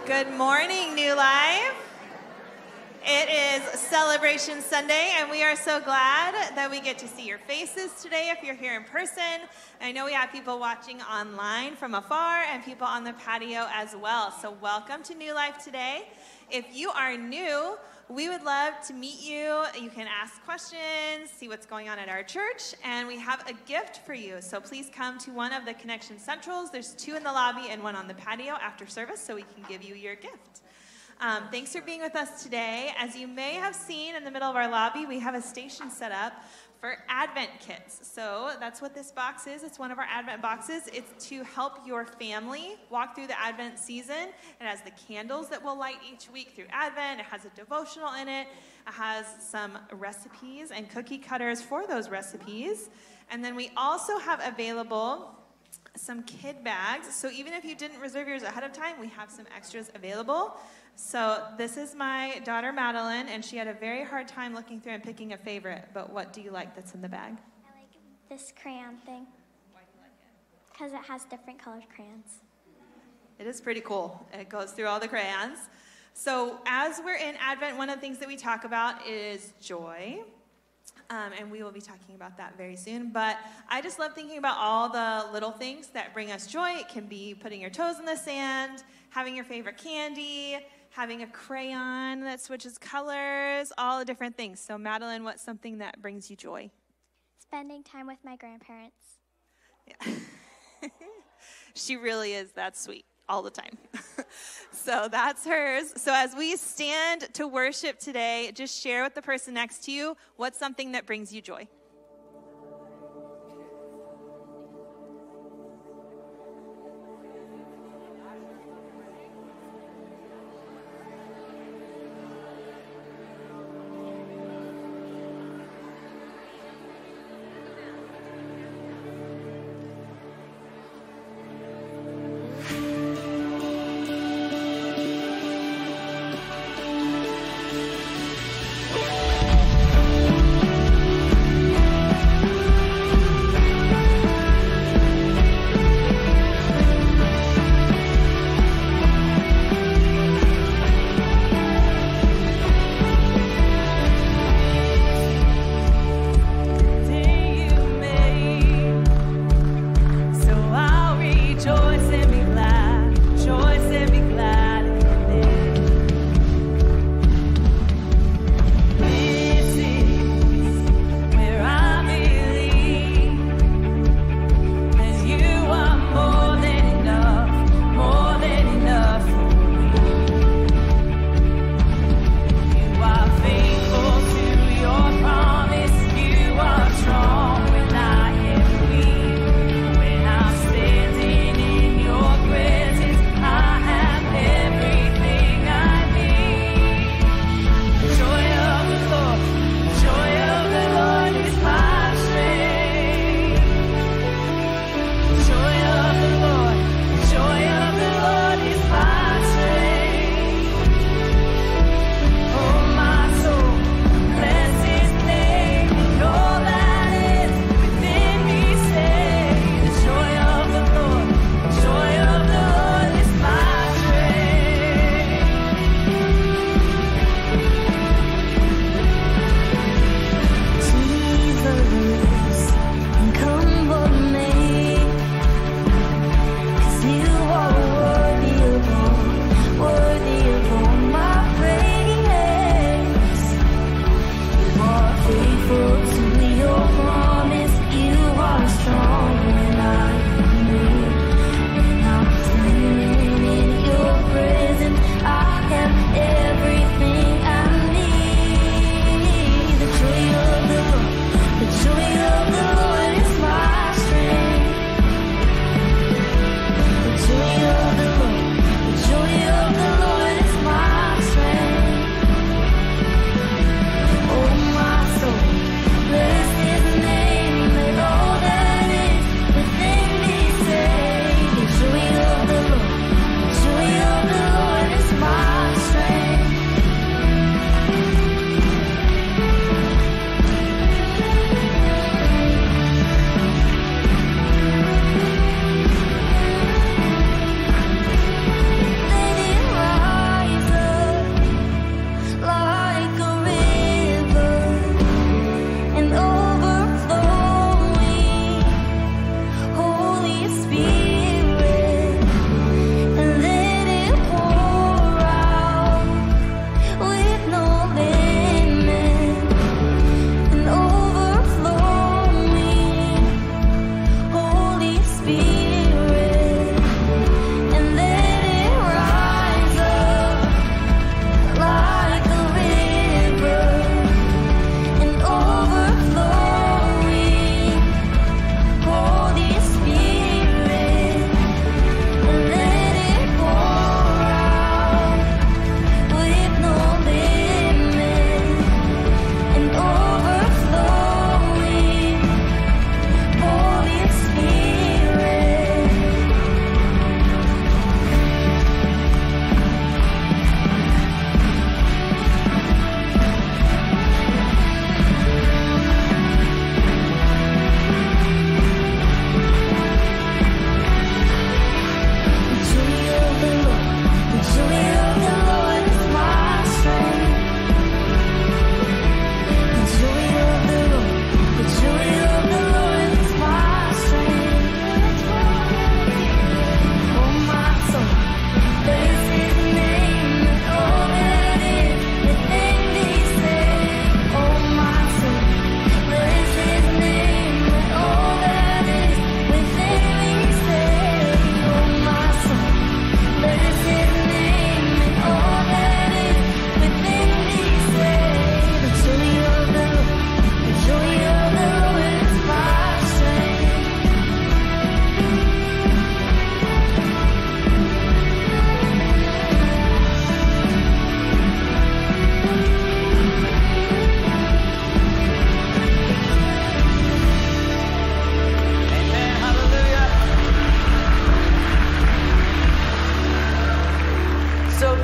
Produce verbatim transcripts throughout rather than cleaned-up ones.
Good morning, New Life. It is Celebration Sunday, and we are so glad that we get to see your faces today if you're here in person. I know we have people watching online from afar and people on the patio as well. So welcome to New Life today. If you are new, we would love to meet you. You can ask questions, see what's going on at our church, and we have a gift for you. So please come to one of the Connection Centrals. There's two in the lobby and one on the patio after service, so we can give you your gift. Um, thanks for being with us today. As you may have seen in the middle of our lobby, we have a station set up for Advent kits. So that's what this box is. It's one of our Advent boxes. It's to help your family walk through the Advent season. It has the candles that we'll light each week through Advent. It has a devotional in it. It has some recipes and cookie cutters for those recipes. And then we also have available some kid bags. So even if you didn't reserve yours ahead of time, we have some extras available. So this is my daughter, Madeline, and she had a very hard time looking through and picking a favorite. But what do you like that's in the bag? I like this crayon thing. Why do you like it? Because it has different colored crayons. It is pretty cool. It goes through all the crayons. So as we're in Advent, one of the things that we talk about is joy. Um, and we will be talking about that very soon. But I just love thinking about all the little things that bring us joy. It can be putting your toes in the sand, having your favorite candy, having a crayon that switches colors, all the different things. So Madeline, what's something that brings you joy? Spending time with my grandparents. Yeah. She really is that sweet all the time. So that's hers. So as we stand to worship today, just share with the person next to you what's something that brings you joy.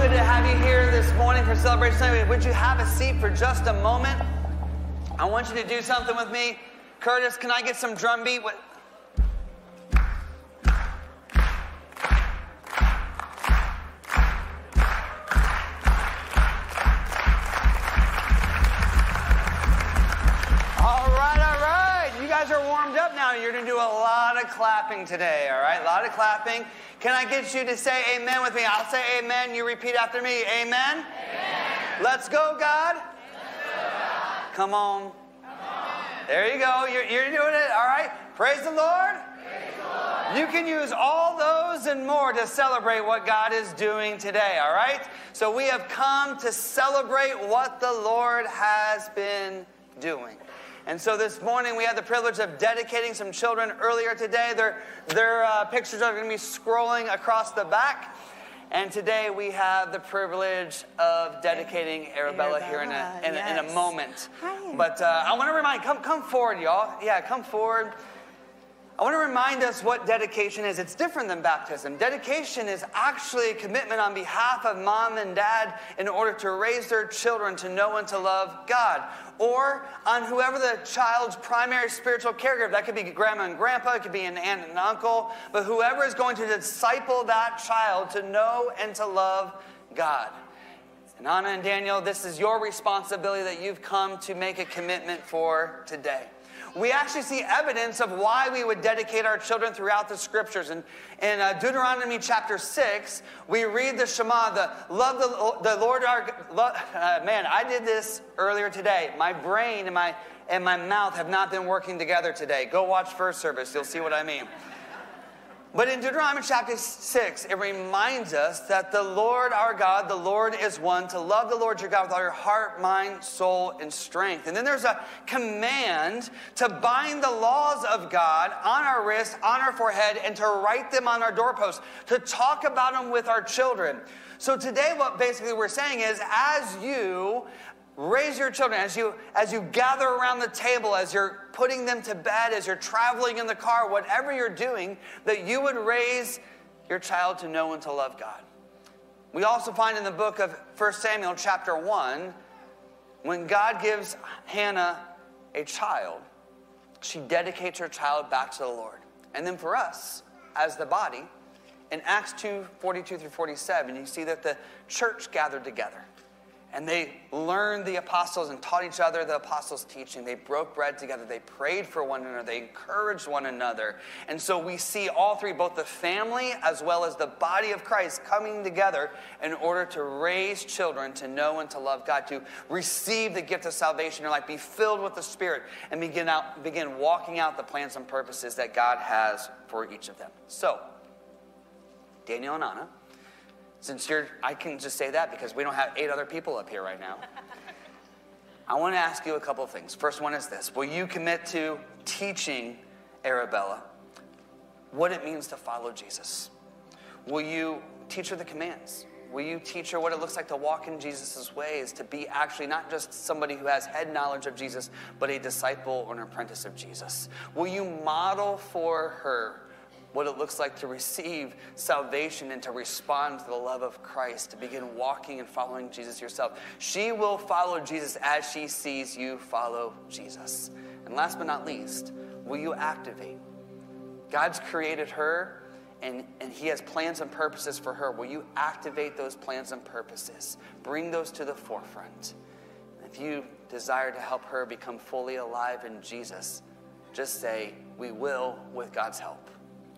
good to have you here this morning for Celebration Sunday. Would you have a seat for just a moment? I want you to do something with me. Curtis, can I get some drum beat? What? All right, all right. You guys are warmed up now. You're going to do a lot of clapping today, all right? A lot of clapping. Can I get you to say amen with me? I'll say amen. You repeat after me. Amen? Amen. Let's go, God. Let's go, God. Come on. Come on. There you go. You're, you're doing it. All right. Praise the Lord. Praise the Lord. You can use all those and more to celebrate what God is doing today, all right? So we have come to celebrate what the Lord has been doing. And so this morning we had the privilege of dedicating some children earlier today. Their, their uh, pictures are going to be scrolling across the back. And today we have the privilege of dedicating Arabella, Arabella here in a, in, yes. a, in a moment. Hi. But uh, I want to remind, come, come forward, y'all. Yeah, come forward. I want to remind us what dedication is. It's different than baptism. Dedication is actually a commitment on behalf of mom and dad in order to raise their children to know and to love God. Or on whoever the child's primary spiritual caregiver. That could be grandma and grandpa. It could be an aunt and an uncle. But whoever is going to disciple that child to know and to love God. And Anna and Daniel, this is your responsibility that you've come to make a commitment for today. We actually see evidence of why we would dedicate our children throughout the scriptures. And in uh, Deuteronomy chapter six, we read the Shema, the love the, the Lord our love, uh, man, I did this earlier today. My brain and my and my mouth have not been working together today. Go watch first service. You'll see what I mean. But in Deuteronomy chapter six, it reminds us that the Lord our God, the Lord is one, to love the Lord your God with all your heart, mind, soul, and strength. And then there's a command to bind the laws of God on our wrist, on our forehead, and to write them on our doorposts, to talk about them with our children. So today what basically we're saying is, as you raise your children, as you as you gather around the table, as you're putting them to bed, as you're traveling in the car, whatever you're doing, that you would raise your child to know and to love God. We also find in the book of First Samuel chapter one, when God gives Hannah a child, she dedicates her child back to the Lord. And then for us, as the body, in Acts two, forty-two through forty-seven, you see that the church gathered together. And they learned the apostles and taught each other the apostles' teaching. They broke bread together. They prayed for one another. They encouraged one another. And so we see all three, both the family as well as the body of Christ, coming together in order to raise children to know and to love God, to receive the gift of salvation in your life, be filled with the Spirit, and begin out, begin walking out the plans and purposes that God has for each of them. So, Daniel and Anna, since you're, I can just say that because we don't have eight other people up here right now. I want to ask you a couple of things. First one is this. Will you commit to teaching Arabella what it means to follow Jesus? Will you teach her the commands? Will you teach her what it looks like to walk in Jesus' ways, to be actually not just somebody who has head knowledge of Jesus, but a disciple or an apprentice of Jesus? Will you model for her what it looks like to receive salvation and to respond to the love of Christ, to begin walking and following Jesus yourself? She will follow Jesus as she sees you follow Jesus. And last but not least, will you activate? God's created her, and, and he has plans and purposes for her. Will you activate those plans and purposes? Bring those to the forefront. If you desire to help her become fully alive in Jesus, just say, we will with God's help.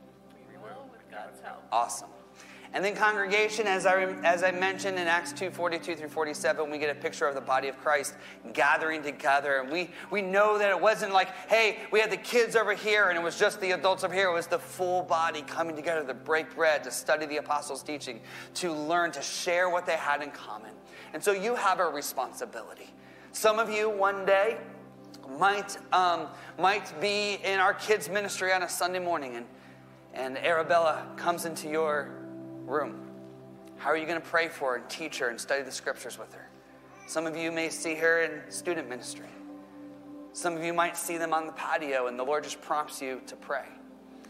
God's help. Awesome. And then congregation, as I as I mentioned in Acts two, forty-two through forty-seven, we get a picture of the body of Christ gathering together. And we, we know that it wasn't like, hey, we had the kids over here and it was just the adults over here. It was the full body coming together to break bread, to study the apostles' teaching, to learn, to share what they had in common. And so you have a responsibility. Some of you one day might um, might be in our kids' ministry on a Sunday morning, and And Arabella comes into your room. How are you going to pray for her and teach her and study the scriptures with her? Some of you may see her in student ministry. Some of you might see them on the patio and the Lord just prompts you to pray.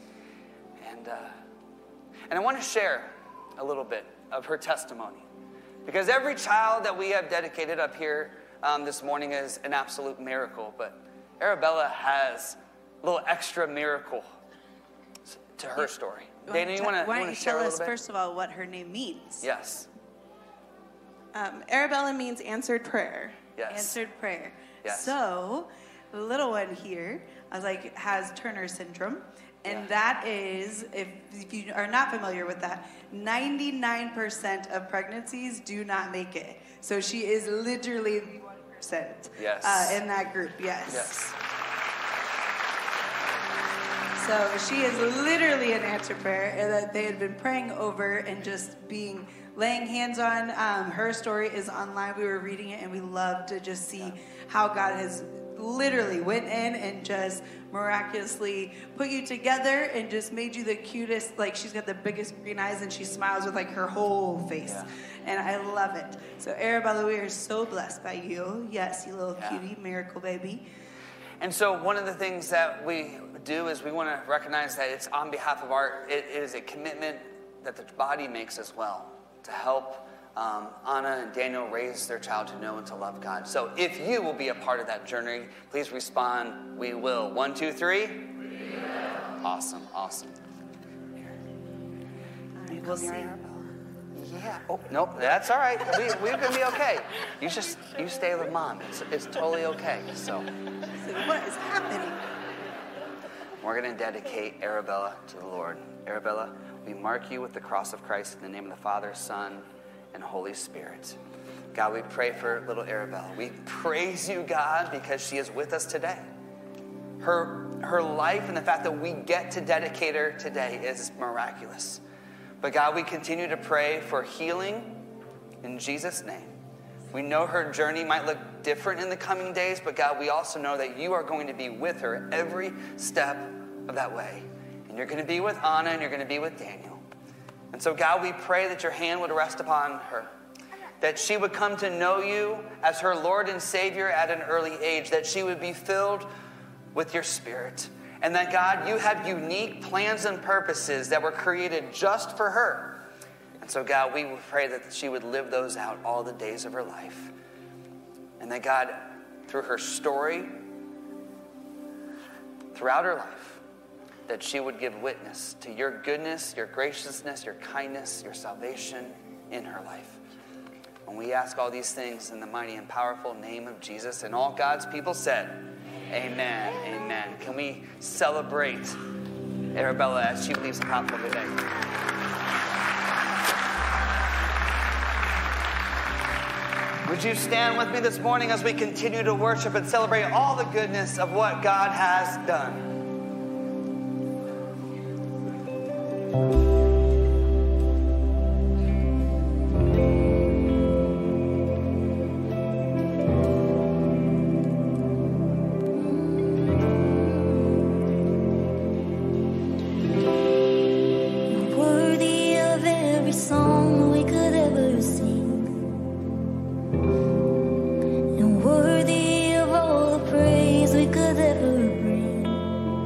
And, uh, and I want to share a little bit of her testimony. Because every child that we have dedicated up here um, this morning is an absolute miracle. But Arabella has a little extra miracle to her story. Dana, you want to share a little bit? Why don't you tell us, first of all, what her name means? Yes. Um, Arabella means answered prayer. Yes. Answered prayer. Yes. So, the little one here, I was like, has Turner syndrome. And Yeah. that is, if, if you are not familiar with that, ninety-nine percent of pregnancies do not make it. So she is literally the one percent Yes. uh, in that group, yes. Yes. So she is literally an answered prayer and that they had been praying over and just being, laying hands on. Um, her story is online. We were reading it and we love to just see how God has literally went in and just miraculously put you together and just made you the cutest. Like, she's got the biggest green eyes and she smiles with like her whole face. Yeah. And I love it. So Arabella, we are so blessed by you. Yes, you little Yeah. cutie, miracle baby. And so one of the things that we do is we want to recognize that it's on behalf of our, it, it is a commitment that the body makes as well to help um, Anna and Daniel raise their child to know and to love God. So if you will be a part of that journey, please respond, we will. One, two, three. We will. Awesome, awesome. Right, we'll see. Yeah. Oh, nope, that's all right. We, we're going to be okay. You just, you stay with mom. It's, it's totally okay. So So what is happening? we're going to dedicate Arabella to the Lord. Arabella, we mark you with the cross of Christ in the name of the Father, Son, and Holy Spirit. God, we pray for little Arabella. We praise you, God, because she is with us today. Her, her life and the fact that we get to dedicate her today is miraculous. But God, we continue to pray for healing in Jesus' name. We know her journey might look different in the coming days, but God, we also know that you are going to be with her every step of that way. And you're going to be with Anna and you're going to be with Daniel. And so God, we pray that your hand would rest upon her, that she would come to know you as her Lord and Savior at an early age, that she would be filled with your Spirit. And that, God, you have unique plans and purposes that were created just for her. And so, God, we pray that she would live those out all the days of her life. And that, God, through her story, throughout her life, that she would give witness to your goodness, your graciousness, your kindness, your salvation in her life. And we ask all these things in the mighty and powerful name of Jesus. And all God's people said, amen, amen. Can we celebrate Arabella as she leaves the platform today? Would you stand with me this morning as we continue to worship and celebrate all the goodness of what God has done? Worthy of every song we could ever sing, and worthy of all the praise we could ever bring.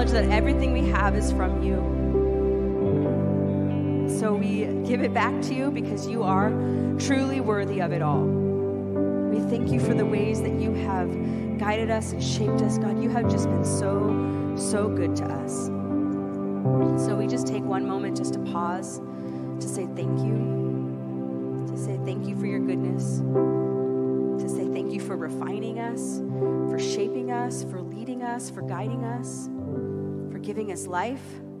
acknowledge that everything we have is from you. So we give it back to you because you are truly worthy of it all. We thank you for the ways that you have guided us and shaped us. God, you have just been so, so good to us. So we just take one moment just to pause, to say thank you, to say thank you for your goodness, to say thank you for refining us, for shaping us, for leading us, for guiding us, for giving us life.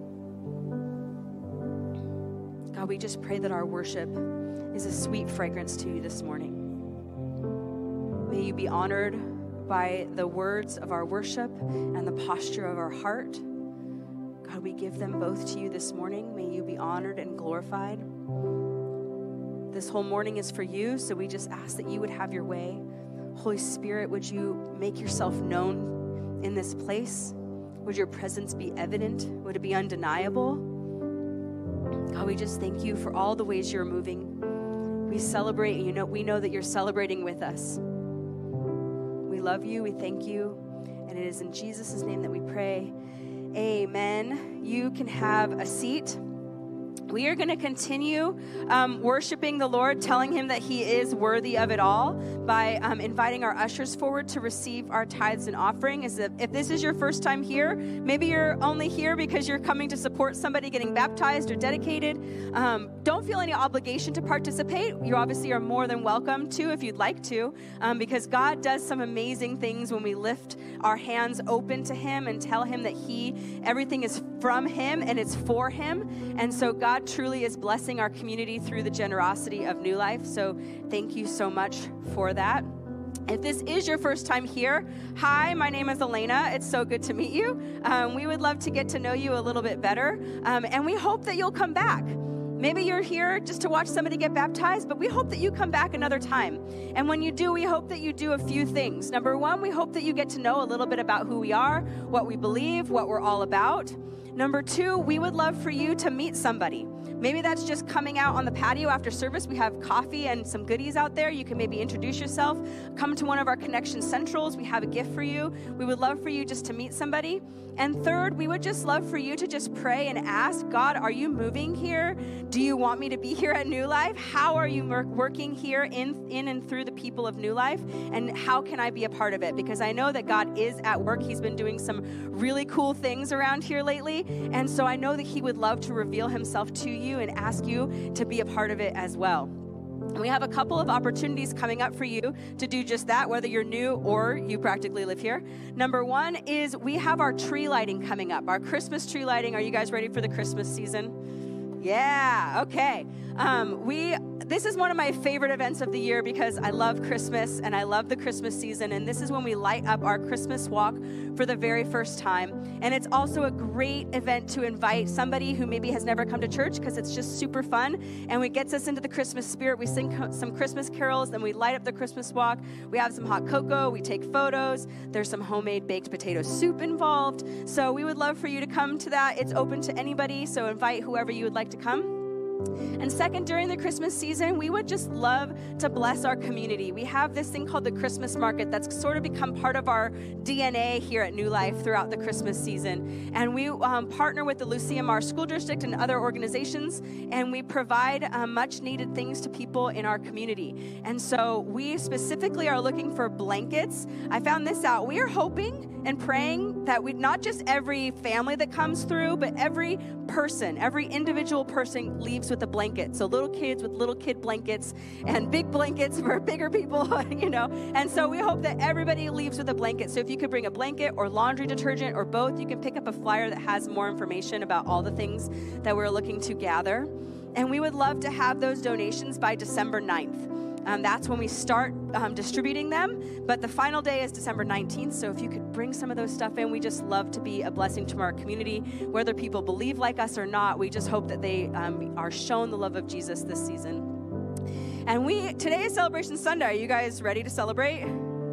God, we just pray that our worship is a sweet fragrance to you this morning. May you be honored by the words of our worship and the posture of our heart. God, we give them both to you this morning. May you be honored and glorified. This whole morning is for you, so we just ask that you would have your way. Holy Spirit, would you make yourself known in this place? Would your presence be evident? Would it be undeniable? God, we just thank you for all the ways you're moving. We celebrate, and you know, we know that you're celebrating with us. We love you, we thank you, and it is in Jesus' name that we pray. Amen. You can have a seat. We are going to continue um, worshiping the Lord, telling him that he is worthy of it all by um, inviting our ushers forward to receive our tithes and offering. Is if, if this is your first time here, maybe you're only here because you're coming to support somebody getting baptized or dedicated. Um, don't feel any obligation to participate. You obviously are more than welcome to if you'd like to, um, because God does some amazing things when we lift our hands open to him and tell him that he, everything is from him and it's for him. And so God truly is blessing our community through the generosity of New Life. So thank you so much for that. If this is your first time here, hi, my name is Elena. It's so good to meet you. Um, we would love to get to know you a little bit better. Um, and we hope that you'll come back. Maybe you're here just to watch somebody get baptized, but we hope that you come back another time. And when you do, we hope that you do a few things. Number one, we hope that you get to know a little bit about who we are, what we believe, what we're all about. Number two, we would love for you to meet somebody. Maybe that's just coming out on the patio after service. We have coffee and some goodies out there. You can maybe introduce yourself. Come to one of our Connection Centrals. We have a gift for you. We would love for you just to meet somebody. And third, we would just love for you to just pray and ask, God, are you moving here? Do you want me to be here at New Life? How are you working here in, in and through the people of New Life? And how can I be a part of it? Because I know that God is at work. He's been doing some really cool things around here lately. And so I know that he would love to reveal himself to you and ask you to be a part of it as well. We have a couple of opportunities coming up for you to do just that, whether you're new or you practically live here. Number one is we have our tree lighting coming up, our Christmas tree lighting. Are you guys ready for the Christmas season? Yeah, okay. Um, we this is one of my favorite events of the year because I love Christmas and I love the Christmas season. And this is when we light up our Christmas walk for the very first time. And it's also a great event to invite somebody who maybe has never come to church because it's just super fun. And it gets us into the Christmas spirit. We sing co- some Christmas carols, then we light up the Christmas walk. We have some hot cocoa. We take photos. There's some homemade baked potato soup involved. So we would love for you to come to that. It's open to anybody, so invite whoever you would like to come. And second, during the Christmas season, we would just love to bless our community. We have this thing called the Christmas Market that's sort of become part of our D N A here at New Life throughout the Christmas season. And we um, partner with the Lucia Mar School District and other organizations, and we provide um, much needed things to people in our community. And so we specifically are looking for blankets. I found this out. We are hoping and praying that we not just every family that comes through, but every person, every individual person leaves with a blanket. So little kids with little kid blankets and big blankets for bigger people, you know. And so we hope that everybody leaves with a blanket. So if you could bring a blanket or laundry detergent or both, you can pick up a flyer that has more information about all the things that we're looking to gather. And we would love to have those donations by December ninth. Um, that's when we start um, distributing them. But the final day is December nineteenth. So if you could bring some of those stuff in, we just love to be a blessing to our community. Whether people believe like us or not, we just hope that they um, are shown the love of Jesus this season. And we today is Celebration Sunday. Are you guys ready to celebrate?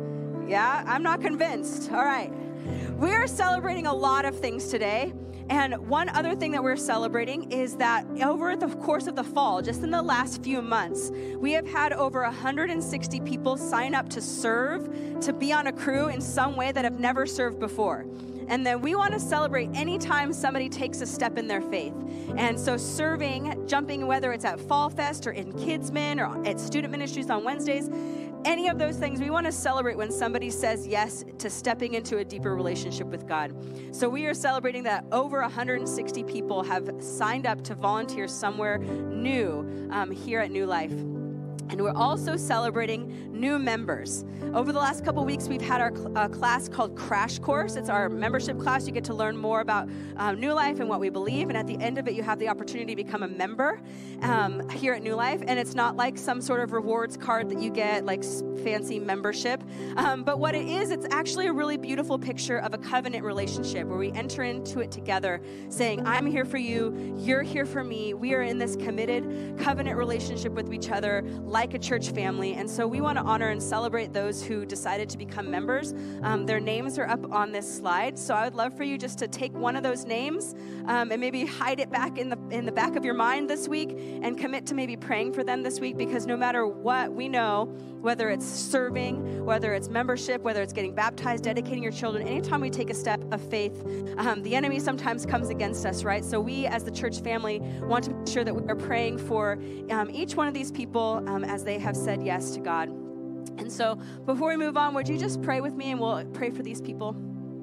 Yeah, I'm not convinced. All right. We are celebrating a lot of things today. And one other thing that we're celebrating is that over the course of the fall, just in the last few months, we have had over one hundred sixty people sign up to serve, to be on a crew in some way that have never served before. And then we want to celebrate anytime somebody takes a step in their faith. And so serving, jumping, whether it's at Fall Fest or in Kidsmen or at student ministries on Wednesdays, any of those things, we want to celebrate when somebody says yes to stepping into a deeper relationship with God. So we are celebrating that over one hundred sixty people have signed up to volunteer somewhere new um, here at New Life. And we're also celebrating new members. Over the last couple weeks, we've had our cl- uh, class called Crash Course. It's our membership class. You get to learn more about um, New Life and what we believe. And at the end of it, you have the opportunity to become a member um, here at New Life. And it's not like some sort of rewards card that you get, like fancy membership. Um, but what it is, it's actually a really beautiful picture of a covenant relationship where we enter into it together, saying, I'm here for you, you're here for me. We are in this committed covenant relationship with each other, like a church family. And so we want to honor and celebrate those who decided to become members. Um, their names are up on this slide. So I would love for you just to take one of those names um, and maybe hide it back in the in the back of your mind this week and commit to maybe praying for them this week, because no matter what, we know, whether it's serving, whether it's membership, whether it's getting baptized, dedicating your children, anytime we take a step of faith, um, the enemy sometimes comes against us, right? So we as the church family want to make sure that we are praying for um, each one of these people um, as they have said yes to God. And so before we move on, would you just pray with me and we'll pray for these people?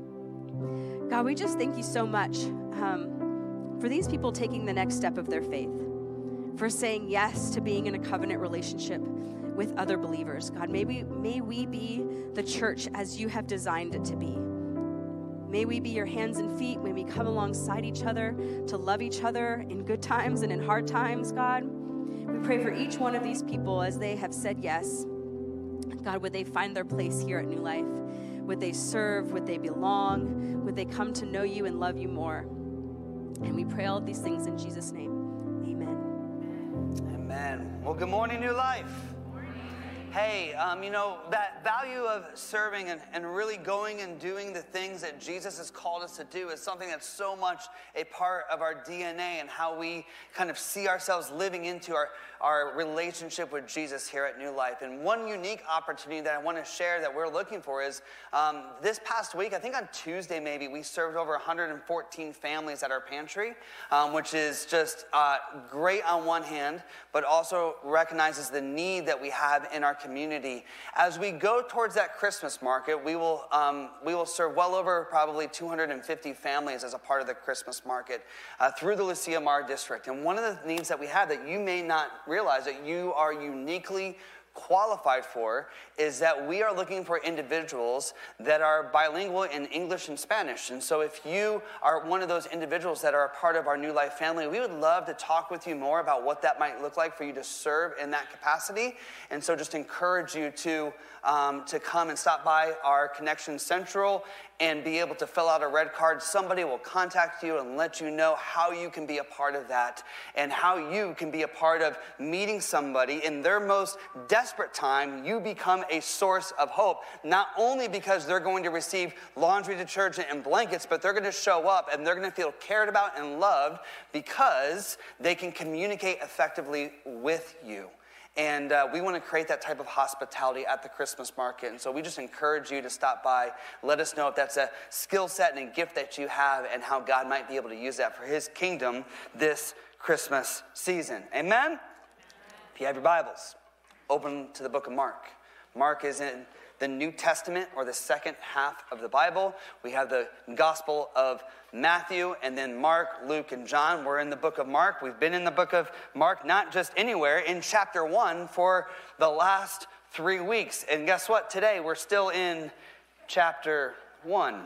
God, we just thank you so much um, for these people taking the next step of their faith, for saying yes to being in a covenant relationship with other believers. God, may we, may we be the church as you have designed it to be. May we be your hands and feet. May we come alongside each other to love each other in good times and in hard times, God. We pray for each one of these people as they have said yes. God, would they find their place here at New Life? Would they serve? Would they belong? Would they come to know you and love you more? And we pray all of these things in Jesus' name. Amen. Amen. Well, good morning, New Life. Hey, um, you know, that value of serving and, and really going and doing the things that Jesus has called us to do is something that's so much a part of our D N A and how we kind of see ourselves living into our, our relationship with Jesus here at New Life. And one unique opportunity that I want to share that we're looking for is um, this past week, I think on Tuesday maybe, we served over one hundred fourteen families at our pantry, um, which is just uh, great on one hand, but also recognizes the need that we have in our community. As we go towards that Christmas market, we will um, we will serve well over probably two hundred fifty families as a part of the Christmas market uh, through the Lucia Mar district. And one of the needs that we have that you may not realize that you are uniquely qualified for is that we are looking for individuals that are bilingual in English and Spanish. And so if you are one of those individuals that are a part of our New Life family, we would love to talk with you more about what that might look like for you to serve in that capacity. And so just encourage you to um, to come and stop by our Connection Central and be able to fill out a red card. Somebody will contact you and let you know how you can be a part of that and how you can be a part of meeting somebody in their most desperate time. You become a source of hope, not only because they're going to receive laundry detergent and blankets, but they're going to show up and they're going to feel cared about and loved because they can communicate effectively with you. And uh, we want to create that type of hospitality at the Christmas market. And so we just encourage you to stop by. Let us know if that's a skill set and a gift that you have and how God might be able to use that for his kingdom this Christmas season. Amen? If you have your Bibles, open to the book of Mark. Mark is in the New Testament, or the second half of the Bible. We have the Gospel of Matthew, and then Mark, Luke, and John. We're in the book of Mark. We've been in the book of Mark, not just anywhere, in chapter one for the last three weeks. And guess what? Today, we're still in chapter one.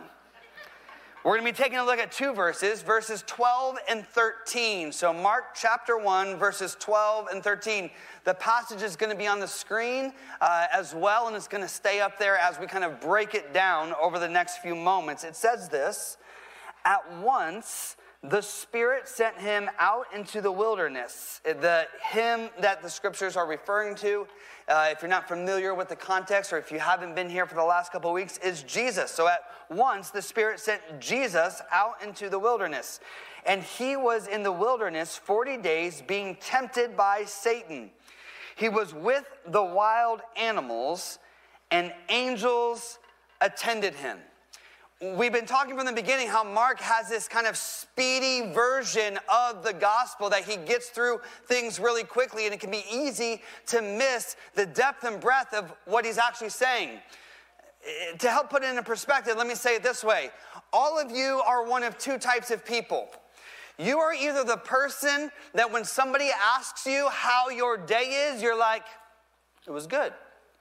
We're going to be taking a look at two verses, verses twelve and thirteen. So Mark chapter one, verses twelve and thirteen. The passage is going to be on the screen uh, as well, and it's going to stay up there as we kind of break it down over the next few moments. It says this: at once the Spirit sent him out into the wilderness. The him that the scriptures are referring to, uh, if you're not familiar with the context or if you haven't been here for the last couple of weeks, is Jesus. So at once the Spirit sent Jesus out into the wilderness. And he was in the wilderness forty days being tempted by Satan. He was with the wild animals, and angels attended him. we've been talking from the beginning how Mark has this kind of speedy version of the gospel, that he gets through things really quickly, and it can be easy to miss the depth and breadth of what he's actually saying. To help put it into perspective, let me say it this way. All of you are one of two types of people. You are either the person that when somebody asks you how your day is, you're like, it was good.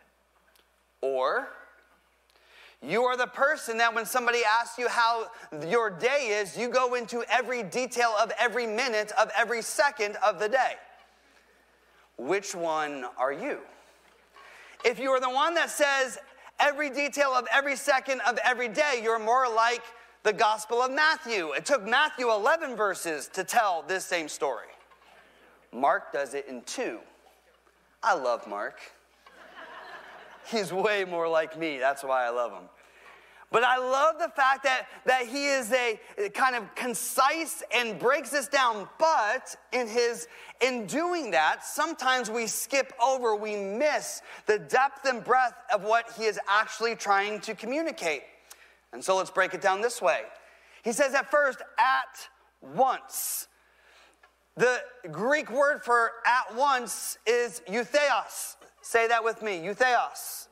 Or you are the person that when somebody asks you how your day is, you go into every detail of every minute of every second of the day. Which one are you? If you are the one that says every detail of every second of every day, you're more like the Gospel of Matthew. It took Matthew eleven verses to tell this same story. Mark does it in two. I love Mark. He's way more like me. That's why I love him. But I love the fact that, that he is a kind of concise and breaks this down. But in his in doing that, sometimes we skip over, we miss the depth and breadth of what he is actually trying to communicate. And so let's break it down this way. He says at first, at once. The Greek word for at once is eutheos. Say that with me, eutheos.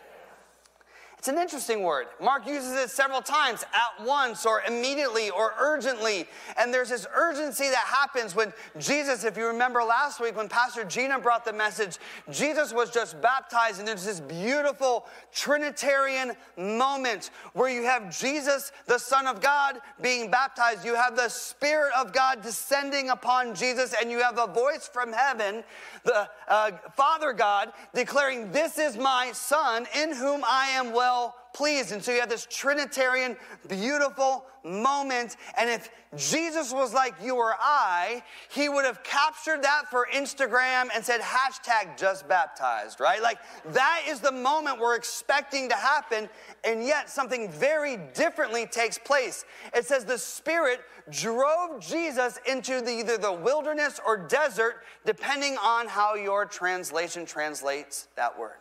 It's an interesting word. Mark uses it several times, at once or immediately or urgently. And there's this urgency that happens when Jesus, if you remember last week when Pastor Gina brought the message, Jesus was just baptized, and there's this beautiful Trinitarian moment where you have Jesus, the Son of God, being baptized. You have the Spirit of God descending upon Jesus, and you have a voice from heaven, the uh, Father God, declaring, "This is my Son in whom I am well pleased." And so you have this Trinitarian, beautiful moment. And if Jesus was like you or I, he would have captured that for Instagram and said, hashtag just baptized, right? Like that is the moment we're expecting to happen. And yet something very differently takes place. It says the Spirit drove Jesus into the, either the wilderness or desert, depending on how your translation translates that word.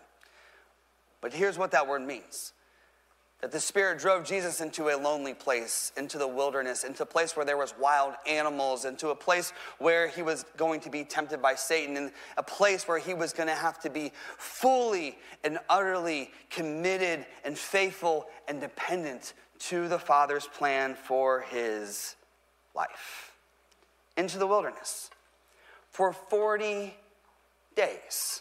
But here's what that word means. That the Spirit drove Jesus into a lonely place, into the wilderness, into a place where there was wild animals, into a place where he was going to be tempted by Satan, and a place where he was going to have to be fully and utterly committed and faithful and dependent to the Father's plan for his life. Into the wilderness for forty days.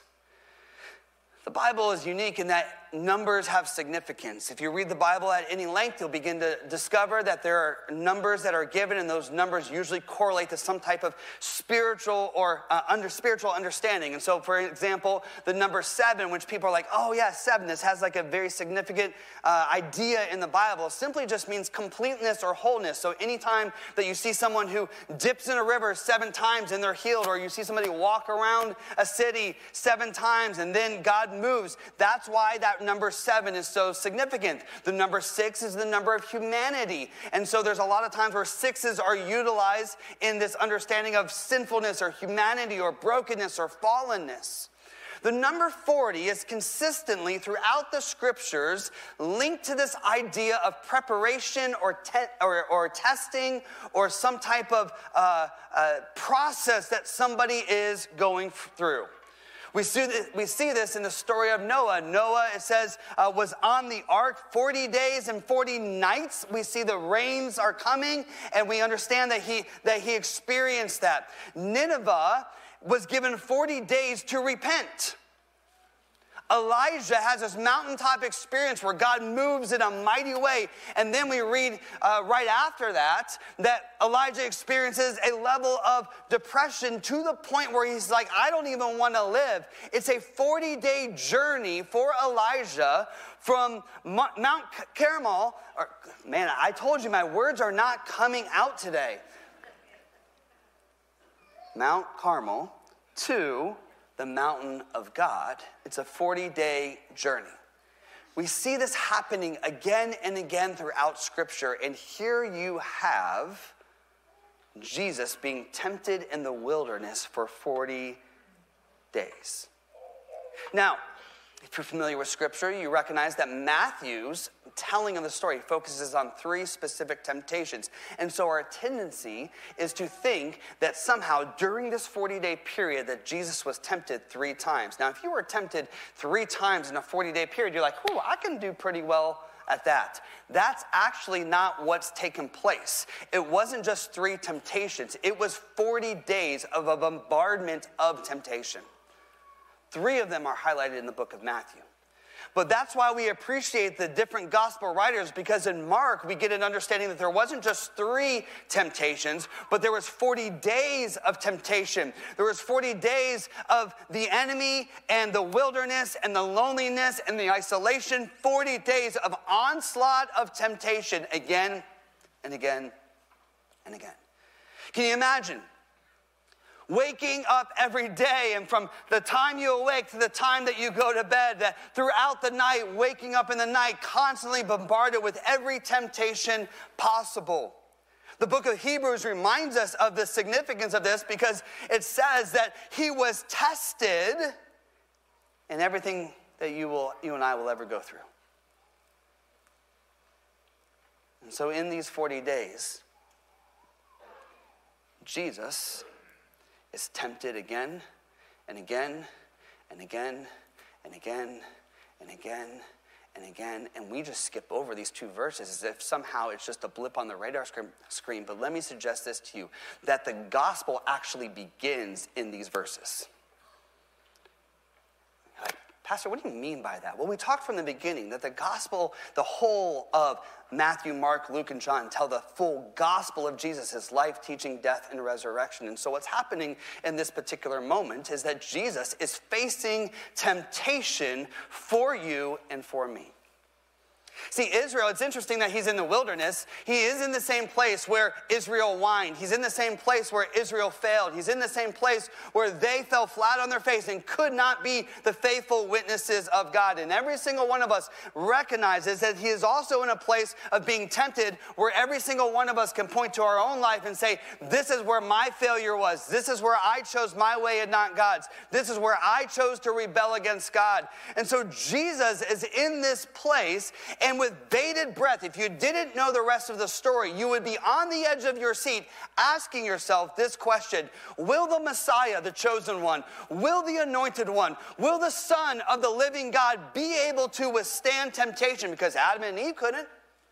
The Bible is unique in that numbers have significance. If you read the Bible at any length, you'll begin to discover that there are numbers that are given, and those numbers usually correlate to some type of spiritual or uh, under spiritual understanding. And so, for example, the number seven, which people are like, oh yeah, seven, this has like a very significant uh, idea in the Bible, simply just means completeness or wholeness. So anytime that you see someone who dips in a river seven times and they're healed, or you see somebody walk around a city seven times and then God moves, that's why that number seven is so significant. The number six is the number of humanity. And so there's a lot of times where sixes are utilized in this understanding of sinfulness or humanity or brokenness or fallenness. The number forty is consistently throughout the scriptures linked to this idea of preparation or, te- or, or testing or some type of uh, uh, process that somebody is going through. We see, this, we see this in the story of Noah. Noah, it says, uh, was on the ark forty days and forty nights. We see the rains are coming, and we understand that he, that he experienced that. Nineveh was given forty days to repent. Elijah has this mountaintop experience where God moves in a mighty way. And then we read uh, right after that, that Elijah experiences a level of depression to the point where he's like, I don't even want to live. It's a forty-day journey for Elijah from Mount Carmel. Or, man, I told you my words are not coming out today. Mount Carmel to the mountain of God. It's a forty-day journey. We see this happening again and again throughout Scripture. And here you have Jesus being tempted in the wilderness for forty days. Now, if you're familiar with Scripture, you recognize that Matthew's telling of the story focuses on three specific temptations. And so our tendency is to think that somehow during this forty-day period that Jesus was tempted three times. Now, if you were tempted three times in a forty-day period, you're like, oh, I can do pretty well at that. That's actually not what's taken place. It wasn't just three temptations. It was forty days of a bombardment of temptation. Three of them are highlighted in the book of Matthew. But that's why we appreciate the different gospel writers, because in Mark, we get an understanding that there wasn't just three temptations, but there was forty days of temptation. There was forty days of the enemy and the wilderness and the loneliness and the isolation, forty days of onslaught of temptation again and again and again. Can you imagine? Waking up every day, and from the time you awake to the time that you go to bed, that throughout the night, waking up in the night, constantly bombarded with every temptation possible. The book of Hebrews reminds us of the significance of this because it says that he was tested in everything that you will, you and I will ever go through. And so in these forty days, Jesus is tempted again and again and again and again and again and again. And we just skip over these two verses as if somehow it's just a blip on the radar screen. But let me suggest this to you, that the gospel actually begins in these verses. Like, Pastor, what do you mean by that? Well, we talked from the beginning that the gospel, the whole of Matthew, Mark, Luke, and John tell the full gospel of Jesus, his life, teaching, death, and resurrection. And so what's happening in this particular moment is that Jesus is facing temptation for you and for me. See, Israel, it's interesting that he's in the wilderness. He is in the same place where Israel whined. He's in the same place where Israel failed. He's in the same place where they fell flat on their face and could not be the faithful witnesses of God. And every single one of us recognizes that he is also in a place of being tempted where every single one of us can point to our own life and say, this is where my failure was. This is where I chose my way and not God's. This is where I chose to rebel against God. And so Jesus is in this place, and with bated breath, if you didn't know the rest of the story, you would be on the edge of your seat asking yourself this question: will the Messiah, the chosen one, will the anointed one, will the Son of the living God be able to withstand temptation? Because Adam and Eve couldn't,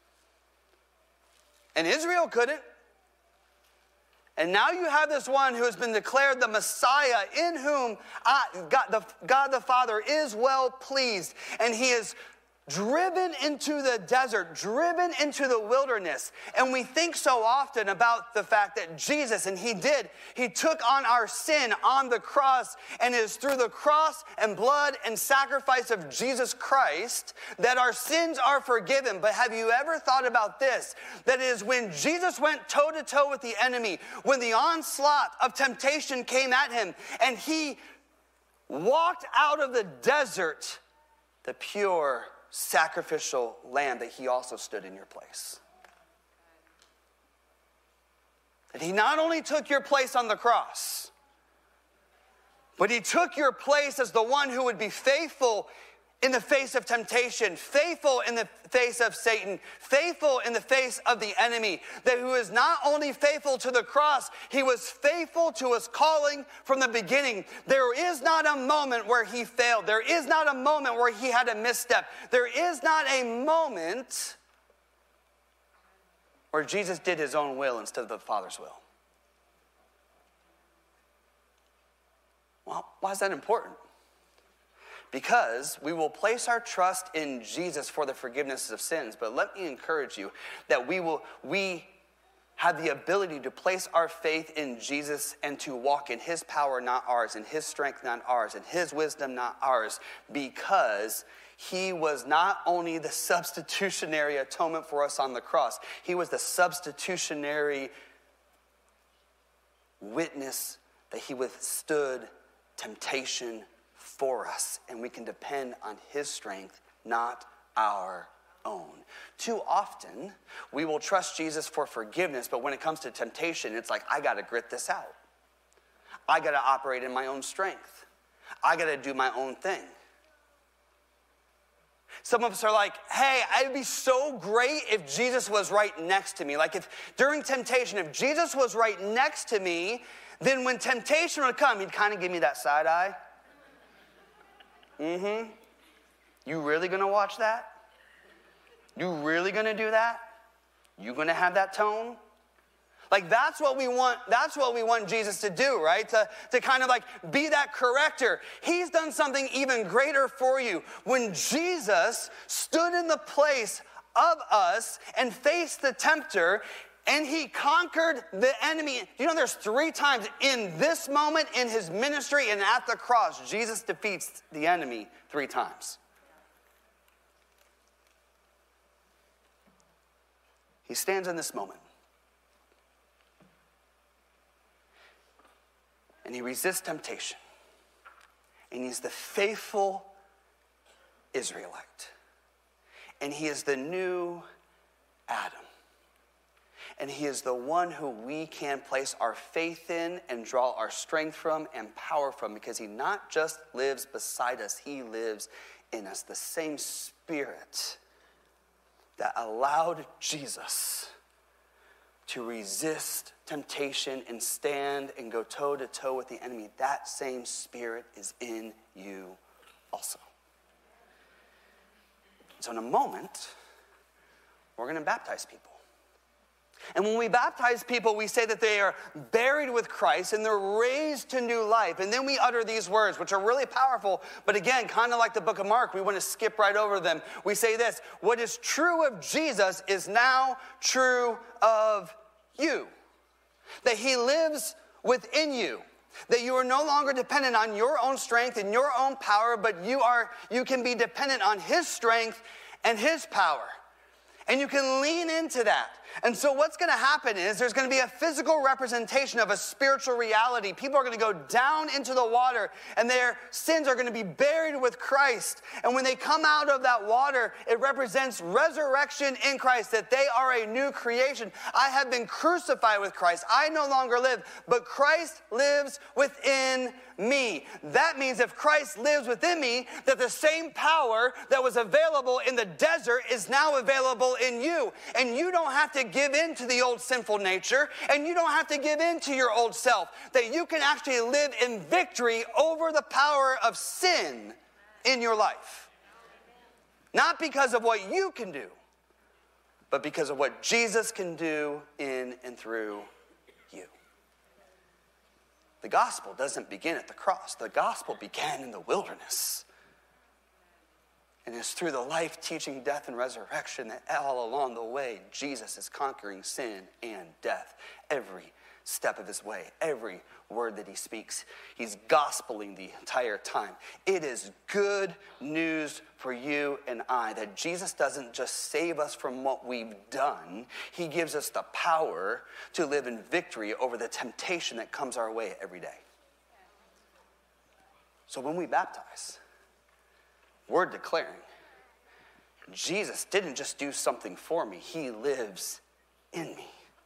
and Israel couldn't. And now you have this one who has been declared the Messiah, in whom I, God, the, God the Father is well pleased, and he is driven into the desert, driven into the wilderness. And we think so often about the fact that Jesus, and he did, he took on our sin on the cross, and it is through the cross and blood and sacrifice of Jesus Christ that our sins are forgiven. But have you ever thought about this? That it is when Jesus went toe-to-toe with the enemy, when the onslaught of temptation came at him, and he walked out of the desert, the pure sacrificial lamb, that he also stood in your place. That he not only took your place on the cross, but he took your place as the one who would be faithful in the face of temptation, faithful in the face of Satan, faithful in the face of the enemy, that who is not only faithful to the cross, he was faithful to his calling from the beginning. There is not a moment where he failed. There is not a moment where he had a misstep. There is not a moment where Jesus did his own will instead of the Father's will. Well, why is that important? Because we will place our trust in Jesus for the forgiveness of sins. But let me encourage you that we will we have the ability to place our faith in Jesus and to walk in his power, not ours, in his strength, not ours, in his wisdom, not ours, because he was not only the substitutionary atonement for us on the cross, he was the substitutionary witness that he withstood temptation for us, and we can depend on his strength, not our own. Too often, we will trust Jesus for forgiveness, but when it comes to temptation, it's like, I got to grit this out. I got to operate in my own strength. I got to do my own thing. Some of us are like, hey, it'd be so great if Jesus was right next to me. Like if during temptation, if Jesus was right next to me, then when temptation would come, he'd kind of give me that side eye. Mm-hmm. You really gonna watch that? You really gonna do that? You gonna have that tone? Like that's what we want, that's what we want Jesus to do, right? To, to kind of like be that corrector. He's done something even greater for you. When Jesus stood in the place of us and faced the tempter, and he conquered the enemy. You know, there's three times in this moment in his ministry and at the cross, Jesus defeats the enemy three times. He stands in this moment. And he resists temptation. And he's the faithful Israelite. And he is the new Adam. And he is the one who we can place our faith in and draw our strength from and power from, because he not just lives beside us, he lives in us. The same Spirit that allowed Jesus to resist temptation and stand and go toe to toe with the enemy, that same Spirit is in you also. So in a moment, we're going to baptize people. And when we baptize people, we say that they are buried with Christ and they're raised to new life. And then we utter these words, which are really powerful. But again, kind of like the book of Mark, we want to skip right over them. We say this: what is true of Jesus is now true of you. That he lives within you. That you are no longer dependent on your own strength and your own power, but you are you can be dependent on his strength and his power. And you can lean into that. And so what's going to happen is there's going to be a physical representation of a spiritual reality. People are going to go down into the water, and their sins are going to be buried with Christ. And when they come out of that water, it represents resurrection in Christ, that they are a new creation. I have been crucified with Christ. I no longer live, but Christ lives within me. That means if Christ lives within me, that the same power that was available in the desert is now available in you. And you don't have to give in to the old sinful nature, and you don't have to give in to your old self. That you can actually live in victory over the power of sin in your life. Not because of what you can do, but because of what Jesus can do in and through you. The gospel doesn't begin at the cross. The gospel began in the wilderness. And it's through the life, teaching, death, and resurrection that all along the way, Jesus is conquering sin and death. Every step of his way, every word that he speaks, he's gospeling the entire time. It is good news for you and I that Jesus doesn't just save us from what we've done. He gives us the power to live in victory over the temptation that comes our way every day. So when we baptize, we're declaring, Jesus didn't just do something for me, he lives in me.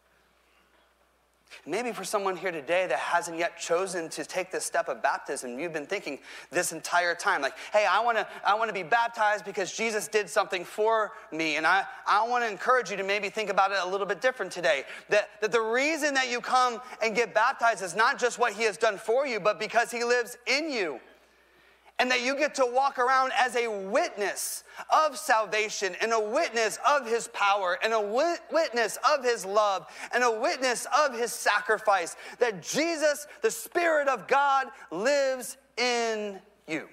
Maybe for someone here today that hasn't yet chosen to take this step of baptism, you've been thinking this entire time, like, hey, I want to I want to be baptized because Jesus did something for me. And I, I want to encourage you to maybe think about it a little bit different today. That, that the reason that you come and get baptized is not just what he has done for you, but because he lives in you. And that you get to walk around as a witness of salvation and a witness of his power and a wit- witness of his love and a witness of his sacrifice. That Jesus, the Spirit of God, lives in you.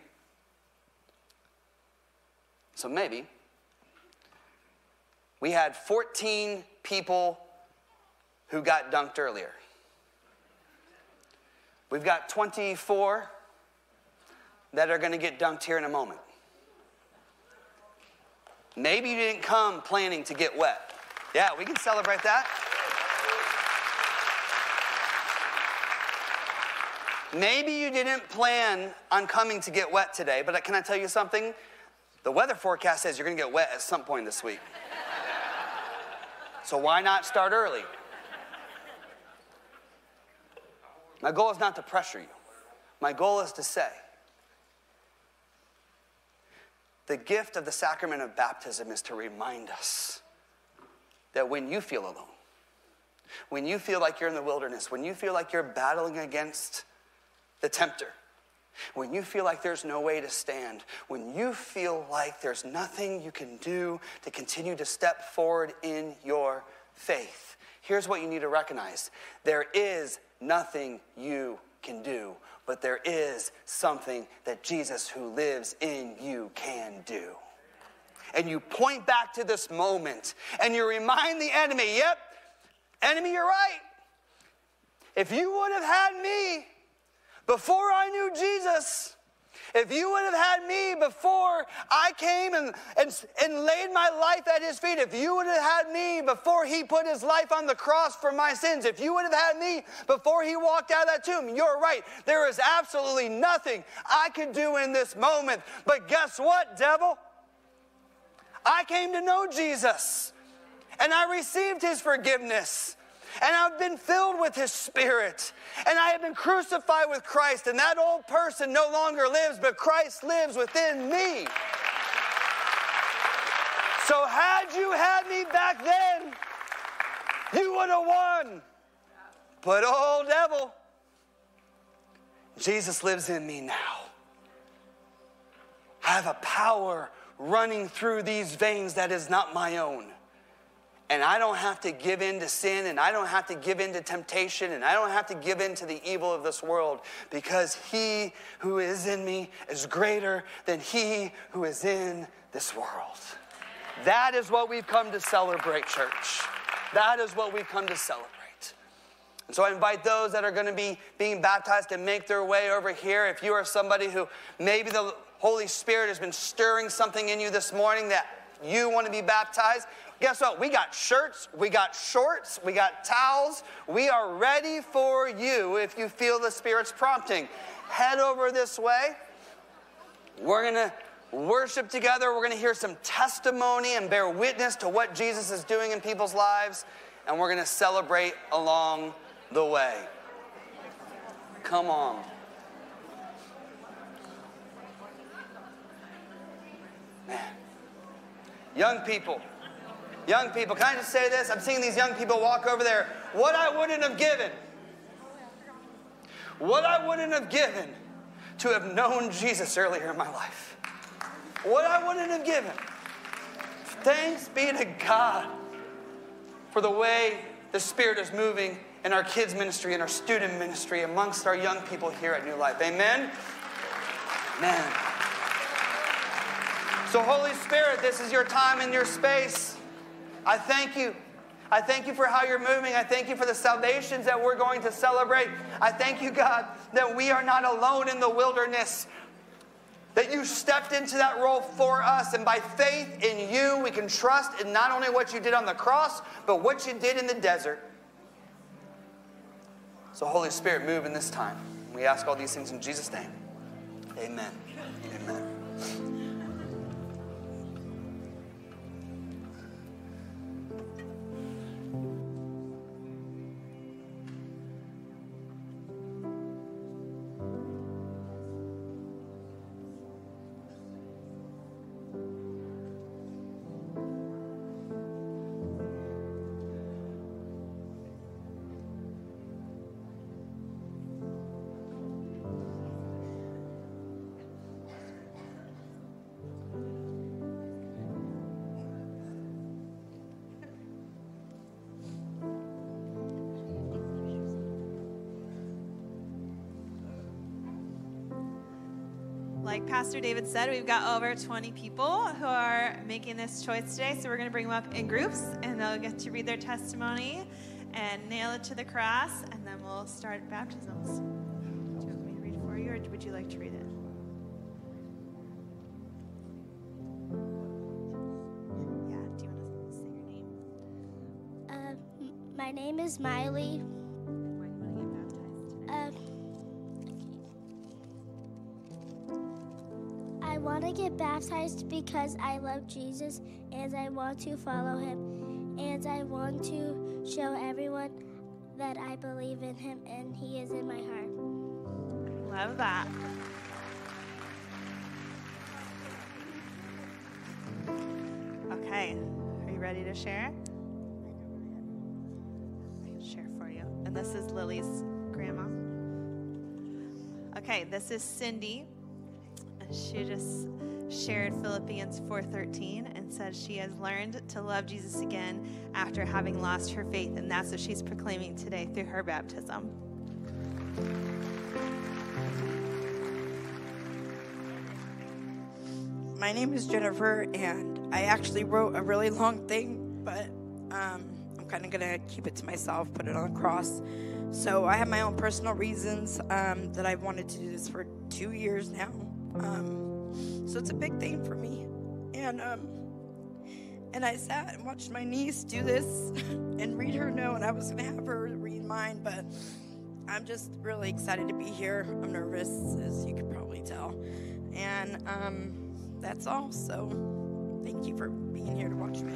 So maybe we had fourteen people who got dunked earlier. We've got twenty-four that are going to get dunked here in a moment. Maybe you didn't come planning to get wet. Yeah, we can celebrate that. Maybe you didn't plan on coming to get wet today, but can I tell you something? The weather forecast says you're going to get wet at some point this week. So why not start early? My goal is not to pressure you. My goal is to say, The gift of the sacrament of baptism is to remind us that when you feel alone, when you feel like you're in the wilderness, when you feel like you're battling against the tempter, when you feel like there's no way to stand, when you feel like there's nothing you can do to continue to step forward in your faith, here's what you need to recognize. There is nothing you can do, but there is something that Jesus who lives in you can do. And you point back to this moment and you remind the enemy, yep, enemy, you're right. If you would have had me before I knew Jesus, if you would have had me before I came and, and, and laid my life at his feet, if you would have had me before he put his life on the cross for my sins, if you would have had me before he walked out of that tomb, you're right. There is absolutely nothing I could do in this moment. But guess what, devil? I came to know Jesus, and I received his forgiveness. And I've been filled with his Spirit. And I have been crucified with Christ. And that old person no longer lives, but Christ lives within me. So had you had me back then, you would have won. But oh, devil, Jesus lives in me now. I have a power running through these veins that is not my own. And I don't have to give in to sin, and I don't have to give in to temptation, and I don't have to give in to the evil of this world, because he who is in me is greater than he who is in this world. That is what we've come to celebrate, church. That is what we've come to celebrate. And so I invite those that are going to be being baptized to make their way over here. If you are somebody who maybe the Holy Spirit has been stirring something in you this morning that you want to be baptized, guess what? We got shirts, we got shorts, we got towels. We are ready for you if you feel the Spirit's prompting. Head over this way. We're going to worship together. We're going to hear some testimony and bear witness to what Jesus is doing in people's lives. And we're going to celebrate along the way. Come on. Man. Young people. Young people, can I just say this? I'm seeing these young people walk over there. What I wouldn't have given, what I wouldn't have given to have known Jesus earlier in my life. What I wouldn't have given. Thanks be to God for the way the Spirit is moving in our kids' ministry and our student ministry amongst our young people here at New Life. Amen? Amen. So Holy Spirit, this is your time and your space. I thank you. I thank you for how you're moving. I thank you for the salvations that we're going to celebrate. I thank you, God, that we are not alone in the wilderness, that you stepped into that role for us. And by faith in you, we can trust in not only what you did on the cross, but what you did in the desert. So Holy Spirit, move in this time. We ask all these things in Jesus' name. Amen. Amen. Like Pastor David said, we've got over twenty people who are making this choice today. So we're going to bring them up in groups, and they'll get to read their testimony and nail it to the cross, and then we'll start baptisms. Do you want me to read it for you, or would you like to read it? Yeah, do you want to say your name? Uh, my name is Miley. Why do you want to get baptized today? Uh, I want to get baptized because I love Jesus and I want to follow him, and I want to show everyone that I believe in him and he is in my heart. Love that. Okay, are you ready to share? I can share for you. And this is Lily's grandma. Okay, this is Cindy. And she just shared Philippians four thirteen and said she has learned to love Jesus again after having lost her faith. And that's what she's proclaiming today through her baptism. My name is Jennifer, and I actually wrote a really long thing, but um, I'm kind of going to keep it to myself, put it on a cross. So I have my own personal reasons um, that I've wanted to do this for two years now. Um, so it's a big thing for me. And um, and I sat and watched my niece do this and read her note, and I was going to have her read mine, but I'm just really excited to be here. I'm nervous, as you can probably tell. And um, that's all. So thank you for being here to watch me.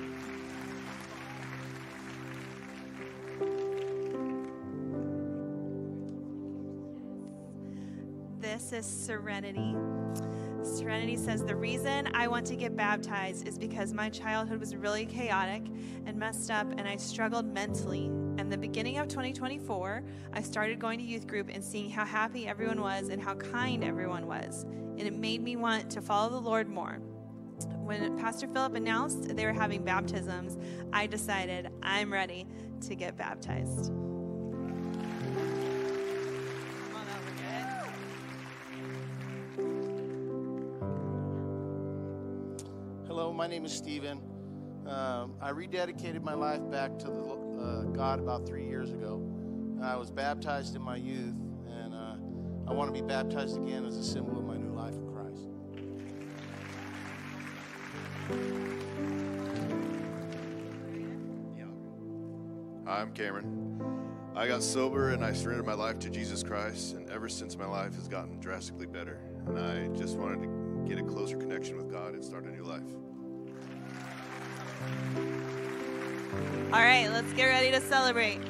This is Serenity. Serenity says, the reason I want to get baptized is because my childhood was really chaotic and messed up, and I struggled mentally. And the beginning of twenty twenty-four, I started going to youth group and seeing how happy everyone was and how kind everyone was. And it made me want to follow the Lord more. When Pastor Philip announced they were having baptisms, I decided I'm ready to get baptized. Hello, my name is Stephen. Um, I rededicated my life back to the, uh, God about three years ago. I was baptized in my youth, and uh, I want to be baptized again as a symbol of my new life in Christ. Hi, I'm Cameron. I got sober and I surrendered my life to Jesus Christ, and ever since my life has gotten drastically better. And I just wanted to get a closer connection with God and start a new life. All right, let's get ready to celebrate.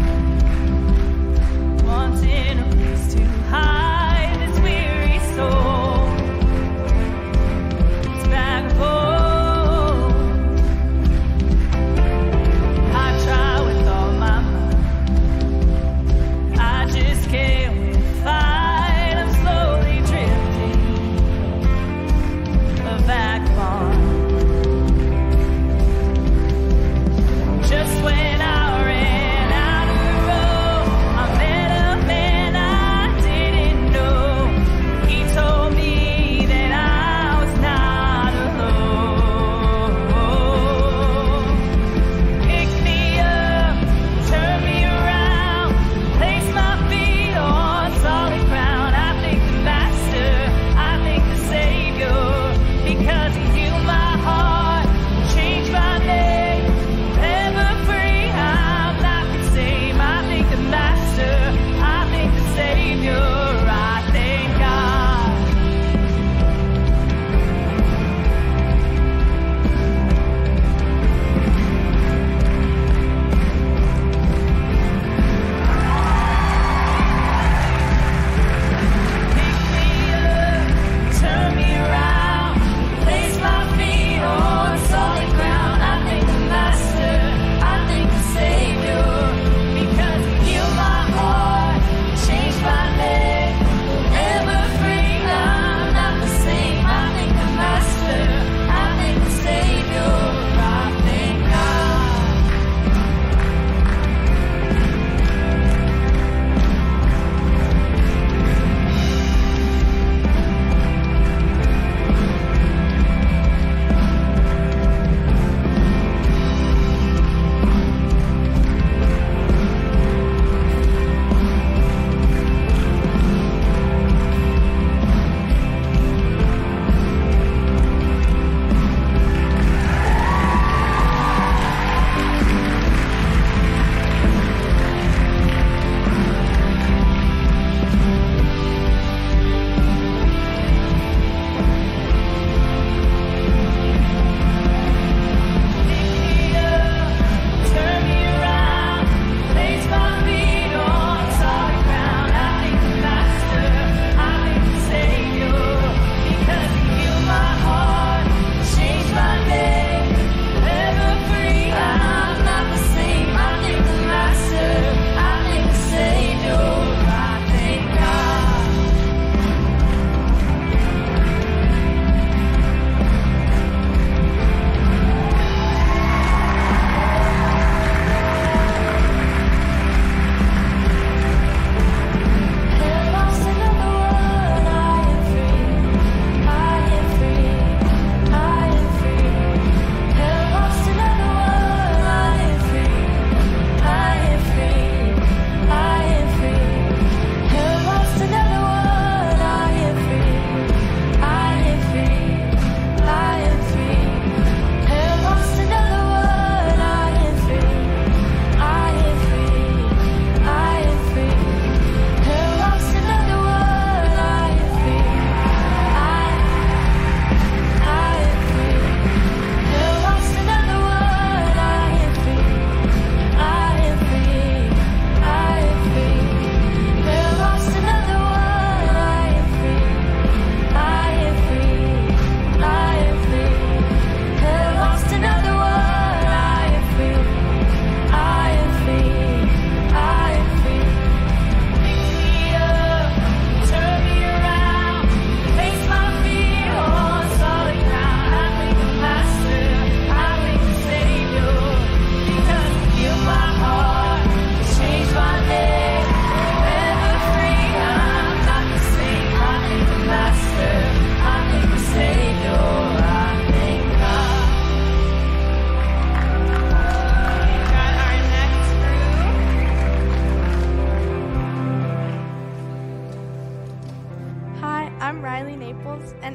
Wanting a place to hide this weary soul.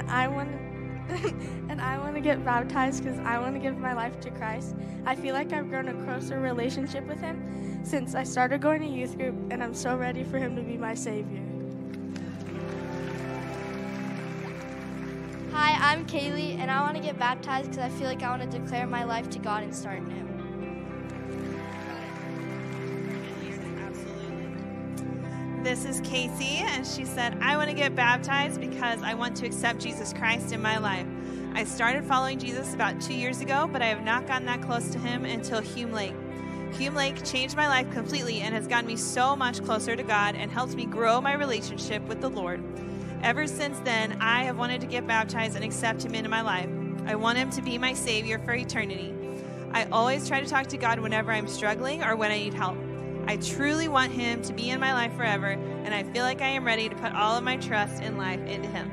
I want and I want to get baptized because I want to give my life to Christ. I feel like I've grown a closer relationship with him since I started going to youth group, and I'm so ready for him to be my Savior. Hi, I'm Kaylee, and I want to get baptized because I feel like I want to declare my life to God and start new. This is Casey, and she said, I want to get baptized because I want to accept Jesus Christ in my life. I started following Jesus about two years ago, but I have not gotten that close to him until Hume Lake. Hume Lake changed my life completely and has gotten me so much closer to God and helped me grow my relationship with the Lord. Ever since then, I have wanted to get baptized and accept him into my life. I want him to be my Savior for eternity. I always try to talk to God whenever I'm struggling or when I need help. I truly want him to be in my life forever, and I feel like I am ready to put all of my trust in life into him.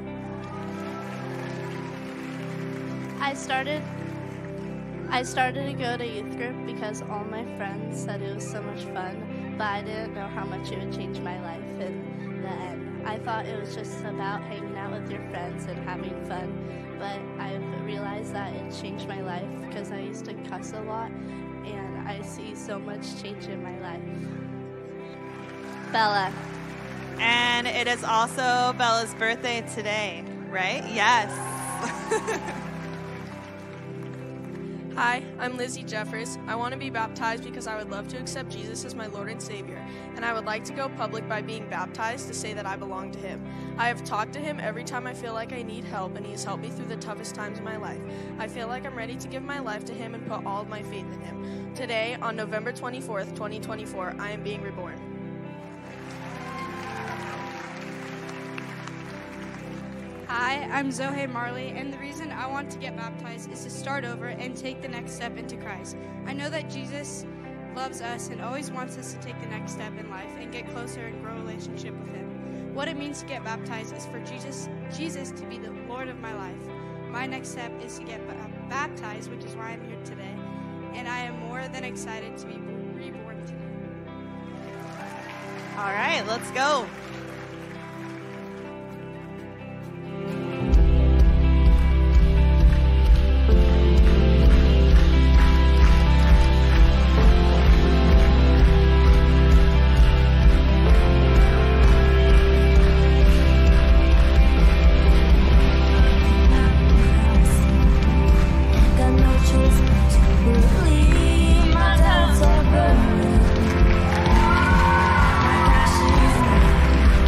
I started I started to go to youth group because all my friends said it was so much fun, but I didn't know how much it would change my life in the end. I thought it was just about hanging out with your friends and having fun, but I've realized that it changed my life because I used to cuss a lot, and I see so much change in my life. Bella. And it is also Bella's birthday today, right? Yes. Hi, I'm Lizzie Jeffers. I want to be baptized because I would love to accept Jesus as my Lord and Savior, and I would like to go public by being baptized to say that I belong to him. I have talked to him every time I feel like I need help, and he has helped me through the toughest times in my life. I feel like I'm ready to give my life to him and put all of my faith in him. Today, on November twenty-fourth, twenty twenty-four, I am being reborn. Hi, I'm Zoe Marley, and the reason I want to get baptized is to start over and take the next step into Christ. I know that Jesus loves us and always wants us to take the next step in life and get closer and grow a relationship with him. What it means to get baptized is for Jesus, Jesus to be the Lord of my life. My next step is to get baptized, which is why I'm here today, and I am more than excited to be reborn today. All right, let's go. My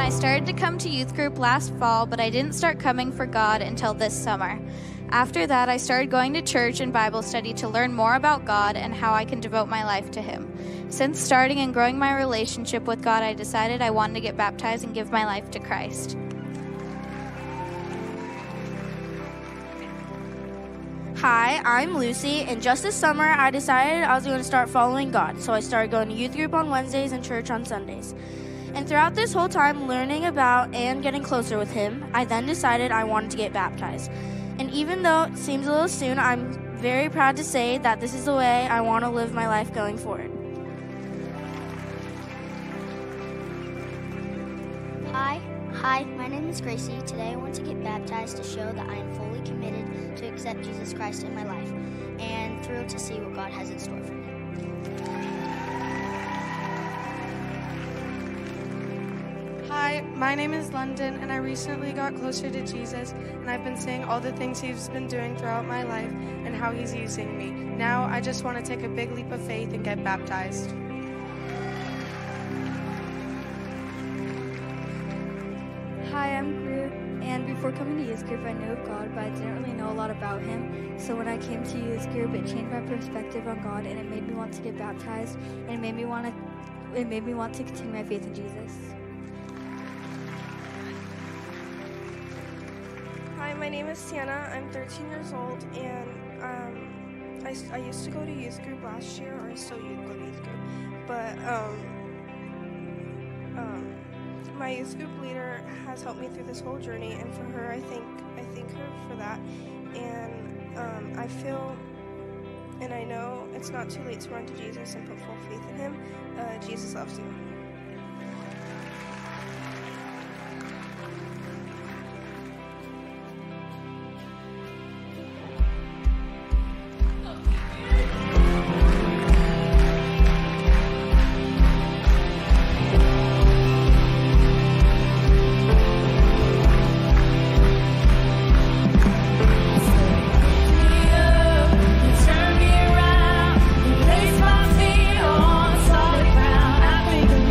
I started to come to youth group last fall, but I didn't start coming for God until this summer. After that, I started going to church and Bible study to learn more about God and how I can devote my life to Him. Since starting and growing my relationship with God, I decided I wanted to get baptized and give my life to Christ. Hi, I'm Lucy, and just this summer I decided I was going to start following God, so I started going to youth group on Wednesdays and church on Sundays. And throughout this whole time learning about and getting closer with Him, I then decided I wanted to get baptized. And even though it seems a little soon, I'm very proud to say that this is the way I want to live my life going forward. Hi, hi, my name is Gracie. Today I want to get baptized to show that I am fully committed to accept Jesus Christ in my life and thrilled to see what God has in store for me. Hi, my name is London, and I recently got closer to Jesus, and I've been seeing all the things He's been doing throughout my life and how He's using me. Now I just want to take a big leap of faith and get baptized. Hi, I'm Groot, and before coming to youth group, I knew of God, but I didn't really know a lot about Him. So when I came to youth group, it changed my perspective on God, and it made me want to get baptized, and it made me want to, it made me want to continue my faith in Jesus. Hi, my name is Sienna. I'm thirteen years old, and um, I, I used to go to youth group last year, or I still go to youth group, but um, um, my youth group leader has helped me through this whole journey, and for her, I thank I thank her for that. And um, I feel, and I know it's not too late to run to Jesus and put full faith in Him. Uh, Jesus loves you. Turn me around, place my feet on solid ground. I think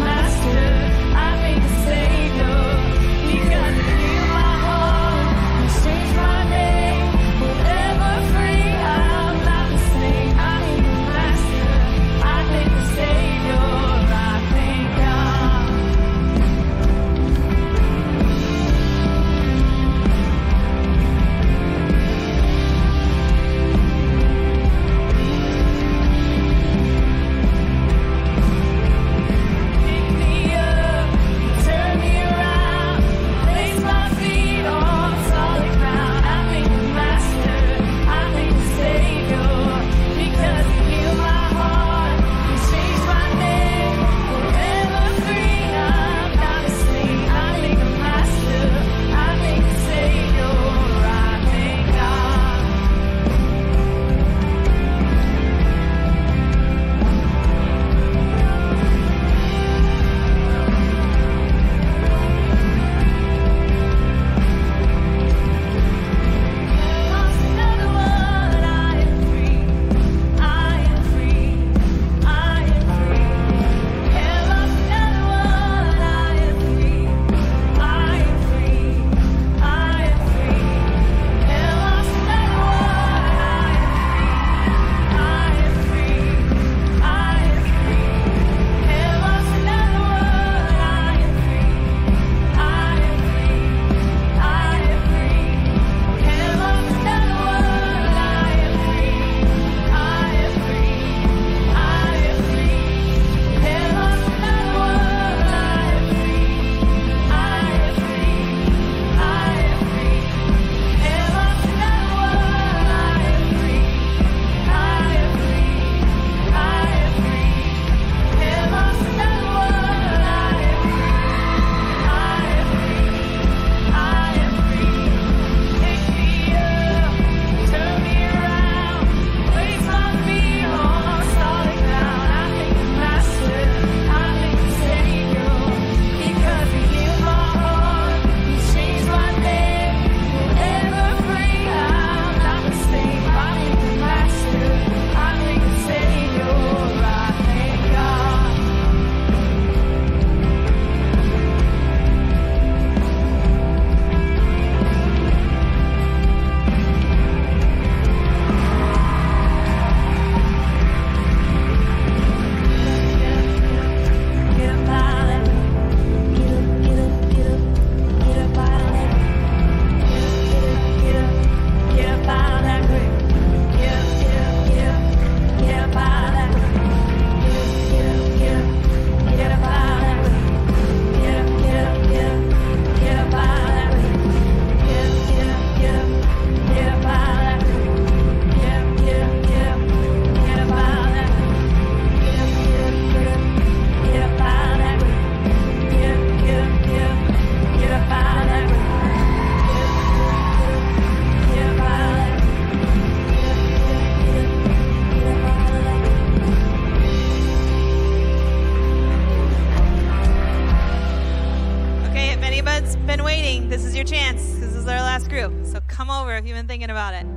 last group. So come over if you've been thinking about it.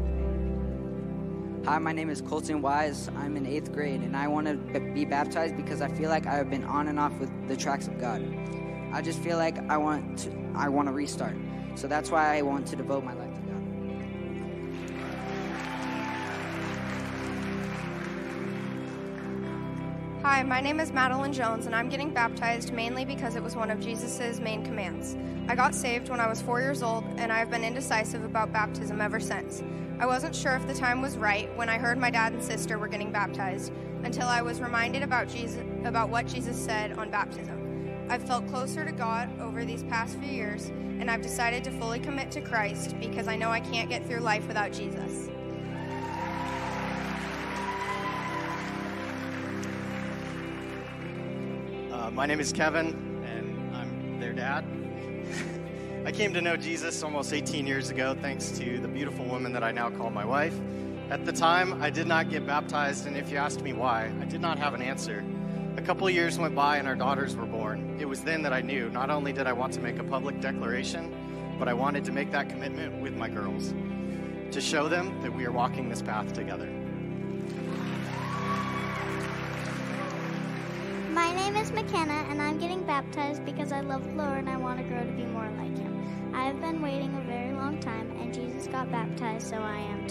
Hi, my name is Colton Wise. I'm in eighth grade, and I want to be baptized because I feel like I have been on and off with the tracks of God. I just feel like I want to, I want to restart. So that's why I want to devote my life to God. Hi, my name is Madeline Jones, and I'm getting baptized mainly because it was one of Jesus' main commands. I got saved when I was four years old, and I have been indecisive about baptism ever since. I wasn't sure if the time was right when I heard my dad and sister were getting baptized, until I was reminded about Jesus, about what Jesus said on baptism. I've felt closer to God over these past few years, and I've decided to fully commit to Christ because I know I can't get through life without Jesus. Uh, my name is Kevin, and I'm their dad. I came to know Jesus almost eighteen years ago thanks to the beautiful woman that I now call my wife. At the time, I did not get baptized, and if you asked me why, I did not have an answer. A couple of years went by and our daughters were born. It was then that I knew not only did I want to make a public declaration, but I wanted to make that commitment with my girls, to show them that we are walking this path together. My name is McKenna, and I'm getting baptized because I love the Lord and I want to grow to be more like Him. I have been waiting a very long time, and Jesus got baptized, so I am too.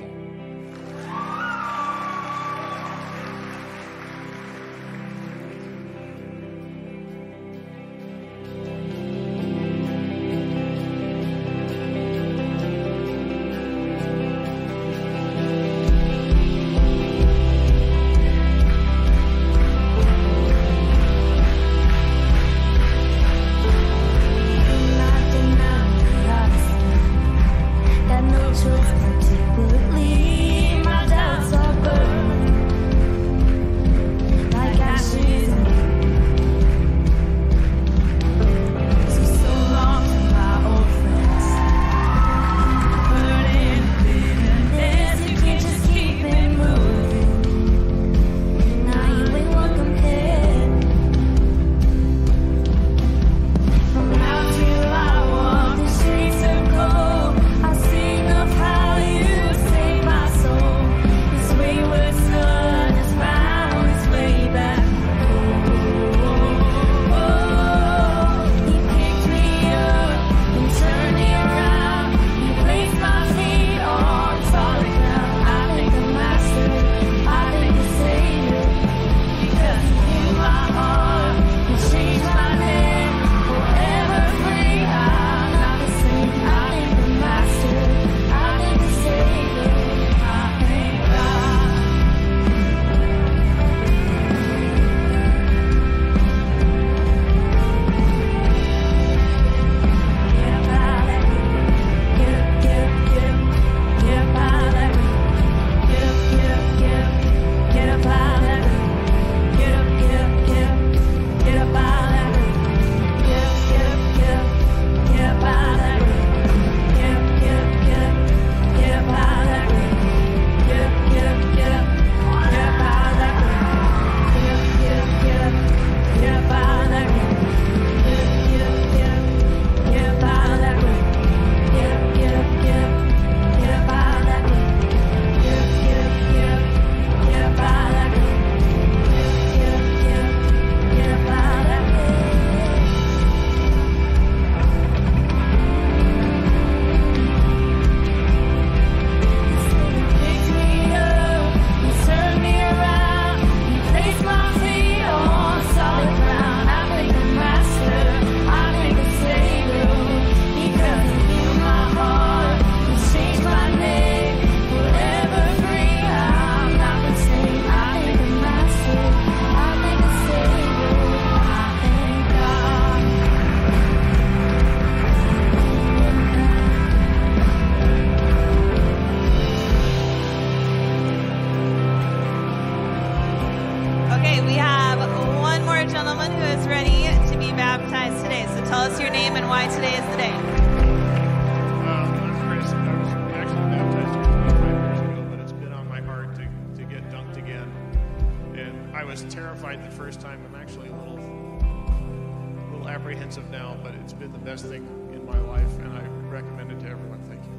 recommend it to everyone. Thank you.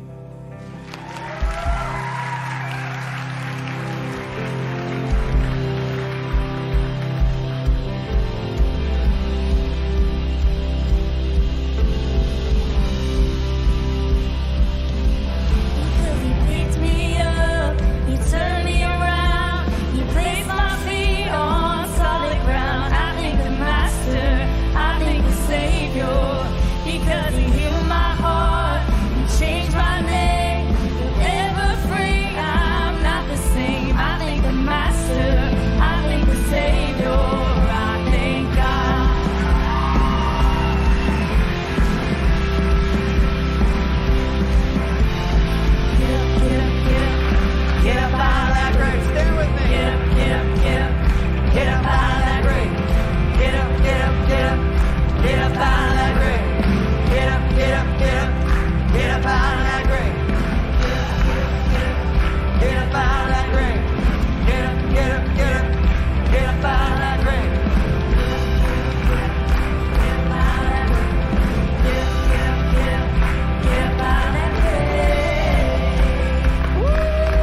Because he healed my heart and changed my name. Ever free, I'm not the same. I thank the Master, I thank the Savior, I thank God. Get up, get up, get up, get up out of that grave. Stand with me. Get up, get up, get up, get up out of that grave. Get up, get up, get up, get up out of that grave. Get up, get up, get up, get up out of that grave. Get up, out of that grave. Get up, get up, get up, get up out of that grave. Get up, out of that grave. Get up, get up, get up, get up out of that grave. Woo!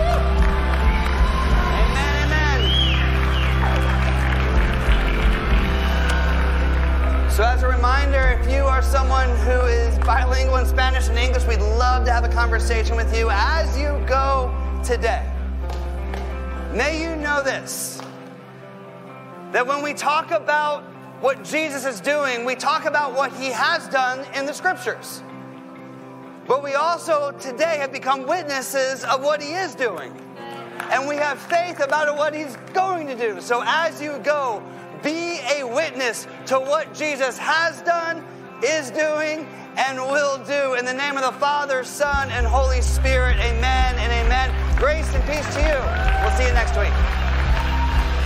Amen, amen. So as a reminder, if you are someone who is bilingual in Spanish and English, we'd love to have a conversation with you as you go today. May you know this, that when we talk about what Jesus is doing, we talk about what he has done in the scriptures. But we also today have become witnesses of what he is doing. And we have faith about what he's going to do. So as you go, be a witness to what Jesus has done, is doing, and will do. In the name of the Father, Son, and Holy Spirit, amen and amen. Grace and peace to you. We'll see you next week.